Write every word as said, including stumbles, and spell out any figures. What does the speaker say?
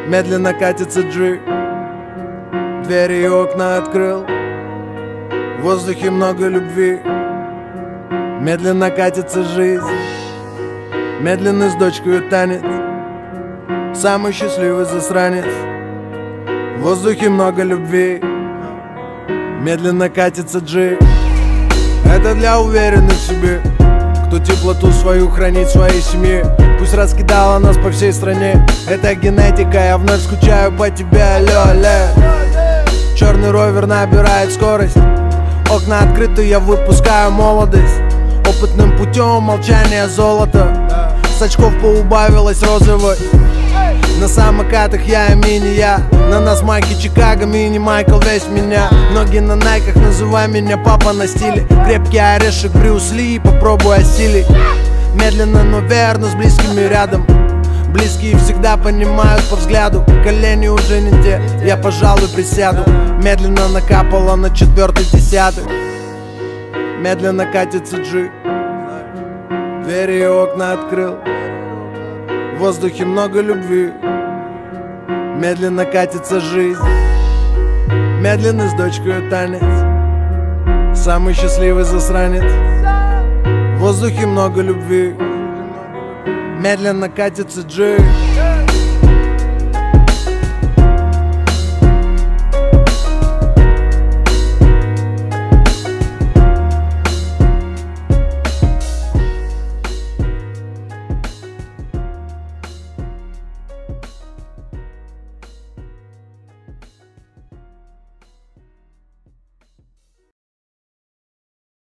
Медленно катится джип, двери и окна открыл. В воздухе много любви. Медленно катится жизнь, медленно с дочкой танец. Самый счастливый засранец. В воздухе много любви. Медленно катится джип. Это для уверенных в себе, кто теплоту свою хранит в своей семье. Пусть раскидала нас по всей стране. Это генетика, я вновь скучаю по тебе, алло, алло. Черный ровер набирает скорость. Окна открыты, я выпускаю молодость. Опытным путем молчание золото. С очков поубавилось розовой. На самокатах я и мини я. На нас майки Чикаго, мини Майкл, весь меня. Ноги на найках, называй меня папа на стиле. Крепкий орешек Брюс Ли, попробуй осилить. Медленно, но верно, с близкими рядом. Близкие всегда понимают по взгляду. Колени уже не те, я, пожалуй, присяду. Медленно накапало на четвертый десяток. Медленно катится джип, двери и окна открыл. В воздухе много любви. Медленно катится жизнь, медленно с дочкой танец. Самый счастливый засранец. В воздухе много любви. Медленно катится джип.